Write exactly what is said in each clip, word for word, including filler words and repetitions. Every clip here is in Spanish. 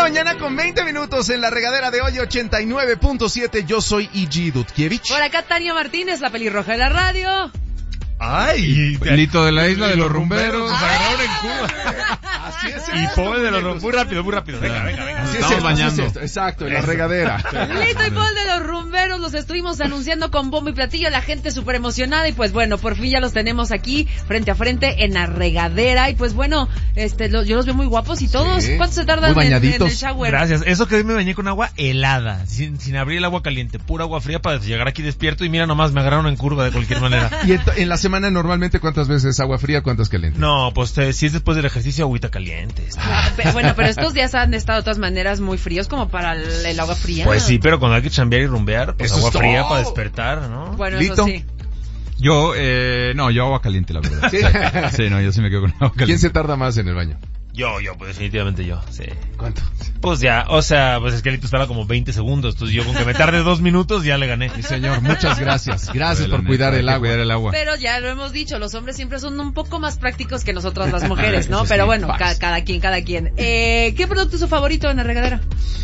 mañana con veinte minutos en la regadera de hoy, ochenta y nueve punto siete. Yo soy E G Dudkiewicz. Por acá Tania Martínez, la pelirroja de la radio. Ay, Lito de la isla de los rumberos. Nos agarraron en Cuba. Así es. Y Paul de los rumberos. Muy rápido, muy rápido. Venga, venga, venga. Así Estamos es, bañando. así es, exacto, en la regadera. Lito y Paul de los rumberos los estuvimos anunciando con bombo y platillo, la gente súper emocionada y pues bueno, por fin ya los tenemos aquí frente a frente en la regadera y pues bueno, este, lo, yo los veo muy guapos y todos. Sí, ¿Cuánto se tardan muy en, en bañaditos. el shower? Gracias. Eso que hoy me bañé con agua helada, sin, sin abrir el agua caliente, pura agua fría para llegar aquí despierto y mira nomás, me agarraron en curva de cualquier manera. Y en, en la semana normalmente, ¿cuántas veces agua fría, cuántas caliente? No, pues eh, si es después del ejercicio, agüita caliente. Ah, pe- bueno, pero estos días han estado de todas maneras muy fríos como para el, el agua fría. Pues sí, pero cuando hay que chambear y rumbear, pues Eso agua es fría todo. para despertar, ¿no? Bueno, Lito. eso sí. Yo, eh, no, yo agua caliente, la verdad. Sí. Sí, no, yo sí me quedo con agua caliente. ¿Quién se tarda más en el baño? Yo, yo, pues definitivamente yo, sí. ¿Cuánto? Pues ya, o sea, pues es que Lito estaba como veinte segundos, entonces yo con que me tarde dos minutos ya le gané. Sí, señor, muchas gracias. Gracias La por neta, cuidar hay el que agua. Cuidar el agua. Pero ya lo hemos dicho, los hombres siempre son un poco más prácticos que nosotras las mujeres, ¿no? Eso sí, Pero bueno, paz. ca- cada quien, cada quien. Eh, ¿qué producto es su favorito en la regadera?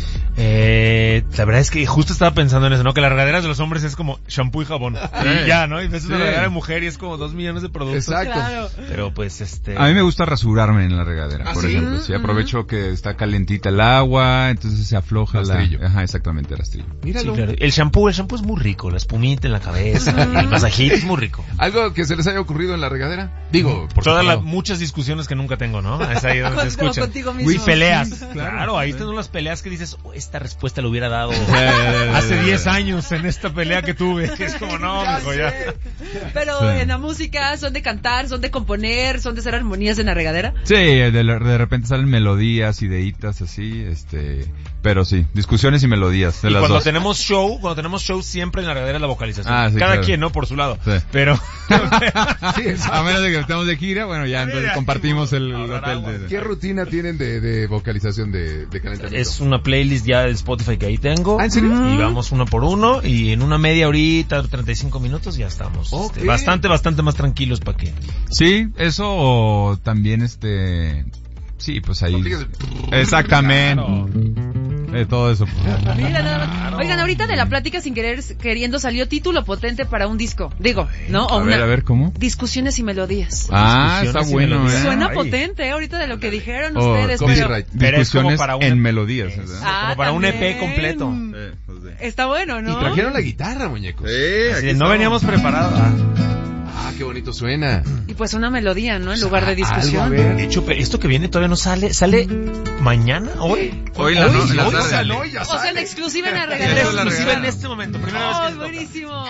Eh, la verdad es que justo estaba pensando en eso, ¿no? Que las regaderas de los hombres es como shampoo y jabón. Y ya, ¿no? Y ves una Sí. regadera de mujer y es como dos millones de productos. Exacto. Claro. Pero pues este... A mí me gusta rasurarme en la regadera, ¿Ah, por sí? ejemplo. Sí, aprovecho que está calentita el agua, entonces se afloja la... Rastrillo. Ajá, exactamente, el rastrillo. Sí, Míralo. claro. El shampoo, el shampoo es muy rico, la espumita en la cabeza, el masajito es muy rico. ¿Algo que se les haya ocurrido en la regadera? Digo, por Todas las separado. muchas discusiones que nunca tengo, ¿no? Es ahí donde se Contigo- escuchan. contigo mismo. Uy, peleas. Sí, claro, claro. ahí tengo las peleas que dices, oh, esta respuesta la hubiera dado ya, hace ya, diez ya. años en esta pelea que tuve. Que es como, no, Ya mijo, ya. sé. Pero Sí. en la música, ¿son de cantar, son de componer, son de hacer armonías en la regadera? Sí, de, la- de repente salen melodías, ideitas así, este... Pero sí, discusiones y melodías, de Y las cuando dos. tenemos show, cuando tenemos show siempre en la regadera es la vocalización. Ah, sí, Cada claro. quien, ¿no? Por su lado. Sí. Pero... Sí, exacto. A menos de que estemos de gira, bueno, ya entonces Mira, compartimos el, el ahorrar hotel agua. de... ¿Qué rutina tienen de, de vocalización de, de calentamiento? Es una playlist ya de Spotify que ahí tengo. ¿Ah, en serio? Y vamos uno por uno. Y en una media horita, treinta y cinco minutos, ya estamos. Ok. Este, bastante, bastante más tranquilos para que. Sí, eso o también este... Sí, pues ahí... Fíjese. Exactamente. Eh, todo eso. Mira, nada más. Oigan, ahorita de la plática sin querer, queriendo salió título potente para un disco. Digo, ¿no? O A ver, una- a ver, ¿cómo? Discusiones y melodías. Ah, está Discusiones y bueno, melodías. ¿eh? Suena Ay. potente, ¿eh? Ahorita de lo que dijeron O ustedes. Pero... Copyright. Pero es como Discusiones para una- en melodías. ¿verdad? Ah, Como para un E P también. completo. Sí, pues sí. Está bueno, ¿no? Y trajeron la guitarra, muñecos. Así de, no veníamos preparados. Ah. Ah, qué bonito suena. Y pues una melodía, ¿no? En lugar de Algo, a discusión. ver. De hecho, pe- esto que viene todavía no sale. ¿Sale mañana? ¿Hoy? Hoy la no- Hoy, en la hoy tarde. sale. Hoy ya O sea, en sale. exclusiva en la En regadera. exclusiva en este momento. Primera vez que ¡Ay, se toca. buenísimo!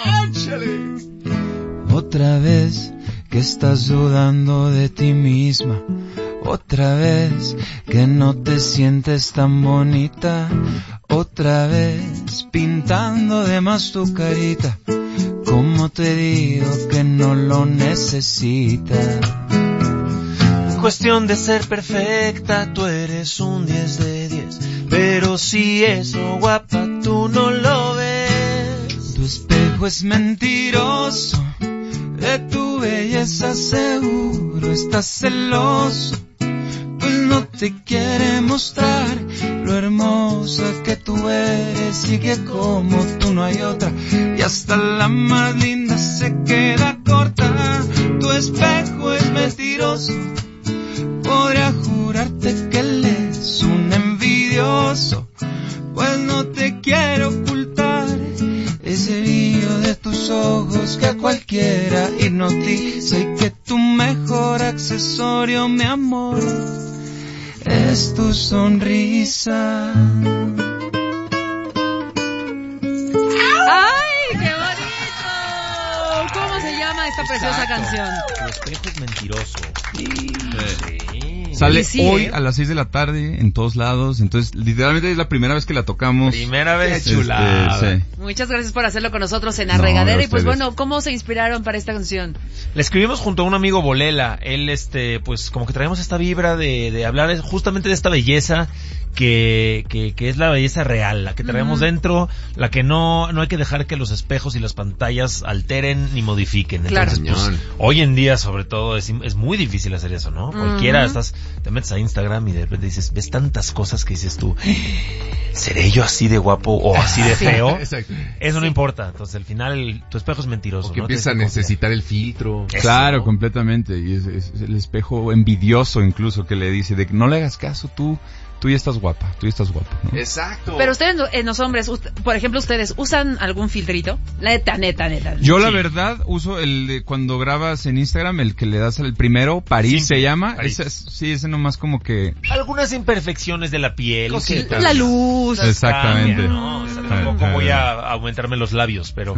Échale. Otra vez que estás dudando de ti misma. Otra vez que no te sientes tan bonita. Otra vez pintando de más tu carita. Como te digo que no lo necesitas. Cuestión de ser perfecta, tú eres un diez de diez. Pero si eso, guapa, tú no lo ves. Tu espejo es mentiroso. De tu belleza seguro estás celoso. Pues no te quiere mostrar lo hermosa que tú eres y que como tú no hay otra. Y hasta la más linda se queda corta. Tu espejo es mentiroso. Podría jurarte que él es un envidioso. Pues no te quiero ocultar ese brillo de tus ojos que a cualquiera hipnotiza. Y que tu mejor accesorio, mi amor, es tu sonrisa. ¡Ay, qué bonito! ¿Cómo se llama esta preciosa canción? Tu espejo es mentiroso. Sí. Sale Y sí, hoy ¿eh? a las seis de la tarde en todos lados, entonces literalmente es la primera vez que la tocamos. Primera vez. Este, chulada. sí. Muchas gracias por hacerlo con nosotros en la No, regadera. de Y pues ustedes. bueno, ¿cómo se inspiraron para esta canción? Le escribimos junto a un amigo Bolela. Él, este, pues como que traemos esta vibra de, de hablar justamente de esta belleza que, que, que es la belleza real, la que traemos uh-huh. dentro, la que no, no hay que dejar que los espejos y las pantallas alteren ni modifiquen. Claro. Entonces, pues, hoy en día, sobre todo, es, es muy difícil hacer eso, ¿no? Uh-huh. Cualquiera, estás, te metes a Instagram y de repente dices, ves tantas cosas que dices tú, ¿seré yo así de guapo o así de feo? Exacto. Eso sí. no importa. Entonces, al final, el, tu espejo es mentiroso. O que ¿no? empieza a necesitar el filtro. Eso, claro, ¿no? completamente. Y es, es el espejo envidioso incluso que le dice de que no le hagas caso tú. Tú ya estás guapa, tú ya estás guapo, ¿no? Exacto. Pero ustedes, en los hombres, usted, por ejemplo, ¿ustedes usan algún filtrito? La neta, neta, neta. Yo sí. la verdad uso el de cuando grabas en Instagram, el que le das al primero, París Simple, se llama. París. Ese es, sí, ese nomás como que... Algunas imperfecciones de la piel. Cositas. La luz. Exactamente. Cambia, ¿no? O sea, tampoco voy a aumentarme los labios, pero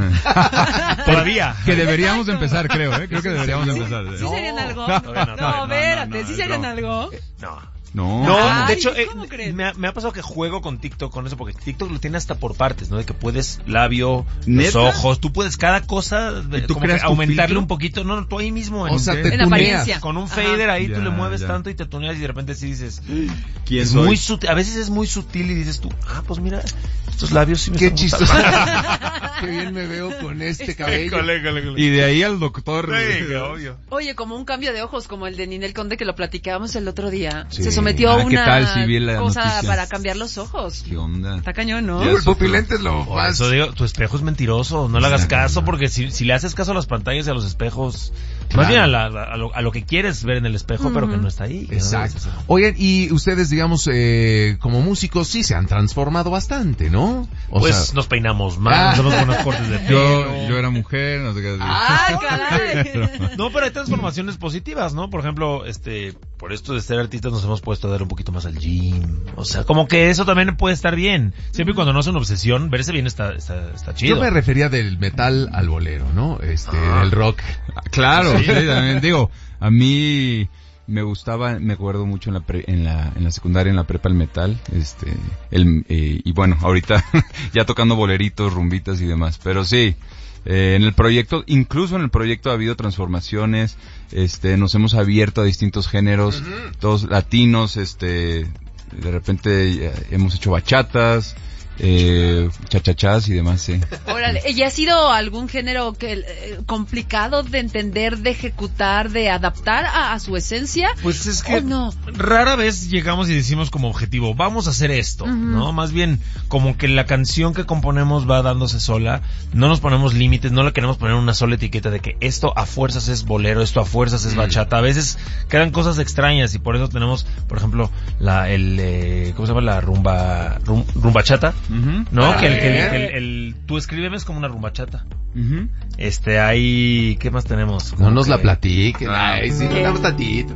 todavía. Que deberíamos de empezar, creo, ¿eh? Creo que deberíamos de empezar. ¿Sí No, serían algo? no, No, no, no, espérate, no, no, ¿sí no, serían no. algo? No. No. No, Ay, de hecho, ¿cómo eh, crees? me, ha, me ha pasado que juego con TikTok con eso, porque TikTok lo tiene hasta por partes, ¿no? De que puedes labio, ¿Neta? los ojos, tú puedes cada cosa, de, ¿Y tú como creas que tu aumentarle filtro? un poquito, no, no, tú ahí mismo. En, O sea, te En tuneas. apariencia. con un Ajá. fader ahí Ya, tú le mueves ya. tanto y te tuneas y de repente sí dices, ¿Quién es soy? muy sutil, a veces es muy sutil y dices tú, ah, pues mira, estos labios sí me Qué están chistoso. gustando. Qué bien me veo con este cabello. Cole, cole, cole. Y de ahí al doctor. Sí, que obvio. Oye, como un cambio de ojos, como el de Ninel Conde que lo platicábamos el otro día. Sí. Se sometió a Ah, ¿qué una tal? Sí, vi la cosa noticia. para cambiar los ojos. ¿Qué onda? Está cañón, ¿no? Ya El eso, pupilente es lo Por más... eso digo, tu espejo es mentiroso, no le hagas caso, porque si, si le haces caso a las pantallas y a los espejos, Claro. más bien a, la- a lo, a lo que quieres ver en el espejo, pero que no está ahí. que no Exacto. debes hacer. Oigan, y ustedes, digamos, eh, como músicos, sí se han transformado bastante, ¿no? O Pues sea, nos peinamos más, Ah. hacemos buenos cortes de pelo. Yo, yo era mujer, no sé qué decir. ¡Ay, caray! No, pero hay transformaciones positivas, ¿no? Por ejemplo, este, por esto de ser artistas nos hemos puesto a dar un poquito más al gym. O sea, como que eso también puede estar bien. Siempre y cuando no sea una obsesión, verse bien está, está, está chido. yo me refería del metal al bolero, ¿no? Este, Ah. el rock. Claro, sí, también digo, a mí me gustaba, me acuerdo mucho en la pre- en la en la secundaria, en la prepa, el metal, este, el eh, y bueno, ahorita ya tocando boleritos, rumbitas y demás, pero sí, eh, en el proyecto, incluso en el proyecto ha habido transformaciones, este, nos hemos abierto a distintos géneros, todos latinos, este, de repente eh, hemos hecho bachatas, eh, chachachás y demás, sí. Órale, ¿y ha sido algún género que eh, complicado de entender, de ejecutar, de adaptar a, a su esencia? Pues es que ¿O no? rara vez llegamos y decimos como objetivo, vamos a hacer esto, Ujú. ¿no? Más bien, como que la canción que componemos va dándose sola, no nos ponemos límites, no le queremos poner una sola etiqueta de que esto a fuerzas es bolero, esto a fuerzas es bachata. A veces quedan cosas extrañas y por eso tenemos, por ejemplo, la, el, eh, ¿cómo se llama? La rumba, rum, rumbachata, Ujú. ¿no? Ah, que el, que el, bien. que el, el- tú escríbeme es como una rumbachata. Ujú. Este, hay, ¿qué más tenemos? No Como nos que- la platiquen. Ah, Ay, sí, ¿qué? dame tantito.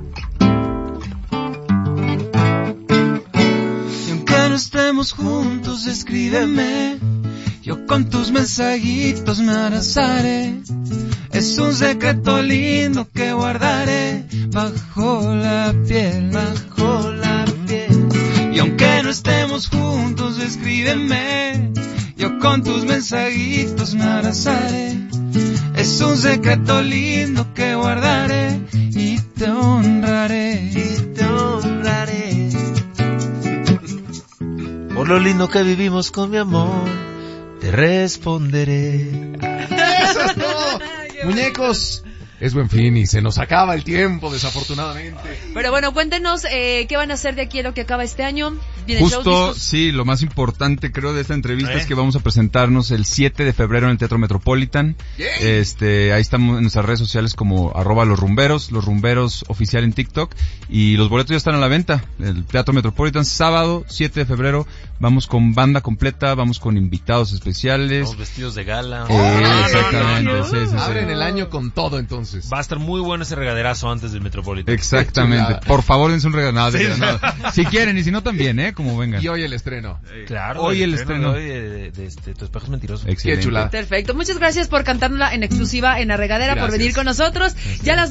Y aunque no estemos juntos, escríbeme. Yo con tus mensajitos me abrazaré. Es un secreto lindo que guardaré bajo la piel, bajo la piel. Y aunque no estemos juntos, escríbeme. Yo con tus mensajitos me abrazaré. Es un secreto lindo que guardaré y te honraré. Y te honraré. Por lo lindo que vivimos con mi amor, te responderé. ¡Eso es todo! Muñecos, es buen fin y se nos acaba el tiempo, desafortunadamente. Pero bueno, cuéntenos eh, qué van a hacer de aquí a lo que acaba este año. ¿Vienen shows, Justo, discos? sí, lo más importante creo de esta entrevista ¿Eh? es que vamos a presentarnos el siete de febrero en el Teatro Metropolitan. Este, ahí estamos en nuestras redes sociales como arroba los rumberos, los rumberos oficial en TikTok, y los boletos ya están a la venta. El Teatro Metropolitan, sábado siete de febrero, vamos con banda completa, vamos con invitados especiales. Los vestidos de gala. Eh, no, no, exactamente, no, no. sí, sí, sí. Abren el año con todo, entonces. Va a estar muy bueno ese regaderazo antes del Metropolitan. Exactamente. Chulada. Por favor, dense un regalo. No, Sí. no. Si quieren, y si no también, ¿eh? Como vengan. Y hoy el estreno. Claro. Hoy el estreno. de hoy de, de, de este, Tu espejo es mentiroso. Excelente. Qué chulada. Perfecto. Muchas gracias por cantárnosla en exclusiva en La Regadera, por Gracias. venir con nosotros. Ya las